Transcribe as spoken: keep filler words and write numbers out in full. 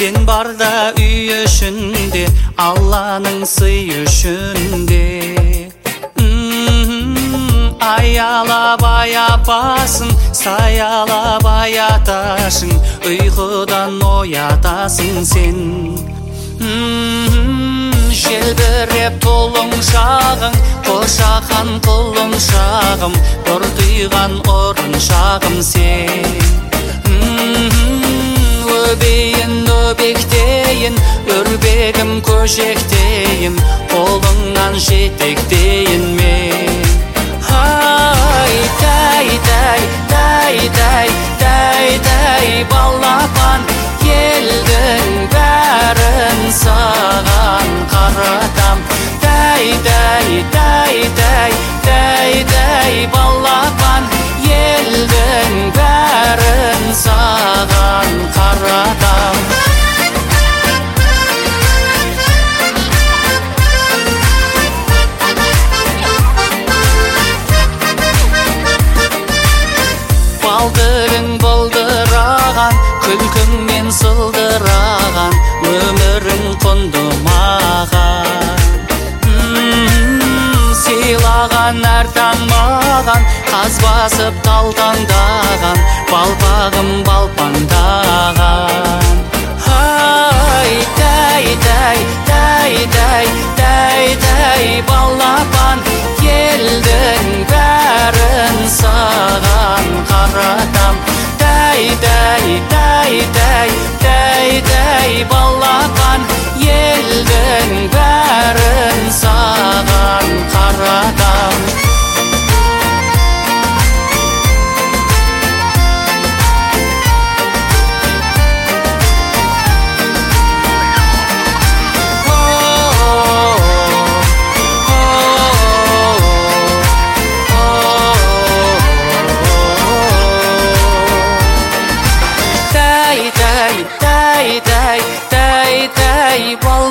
Sen barda үй ішінде, Алланың сый үшінде. Аялап аяпасың, саялап аятасың, ұйқыдан оятасың сен. Желбіреп толың шағың, қошақан құлың шағым, ұртыйған орын шағым сен. Өбейін өбектейін, өрбегім көжектейін, қолыңнан жетектейін мен. Ай, тай, тай, тай, тай, тай, тай, балапан, елдің бәрін саған қаратам. Тай, тай, тай, тай, тай, тай, балапан, елдің бәрін саған қаратам. Балдырың болдыраған, күлкіңмен сылдыраған, өмірің құнды маған. Сыйлаған әр таң маған, қаз басып талтаңдаған, балпағым балпаңдаған. Ай, тай, тай, тай, тай, тай, тай, балапан, елдің бәрін саған қаратам. Тай, тай, тай, тай, тай, тай, балапан, елдің бәрін саған қаратам. Тай, тай, тай, тай, тай,